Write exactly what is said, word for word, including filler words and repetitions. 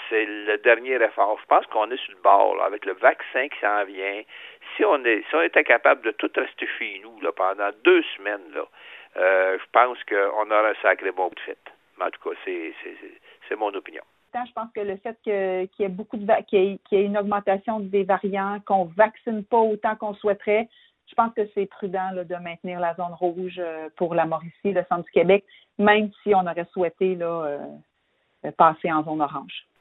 c'est le dernier effort. Je pense qu'on est sur le bord, là, avec le vaccin qui s'en vient. Si on est, si on était capable de tout rester chez nous là, pendant deux semaines, là, euh, je pense qu'on aura un sacré bon de fête. Mais en tout cas, c'est, c'est, c'est mon opinion. Je pense que le fait que, qu'il y ait beaucoup de qu'il y ait, qu'il y ait une augmentation des variants, qu'on ne vaccine pas autant qu'on souhaiterait, je pense que c'est prudent là, de maintenir la zone rouge pour la Mauricie, le centre du Québec, même si on aurait souhaité là, euh, passer en zone orange.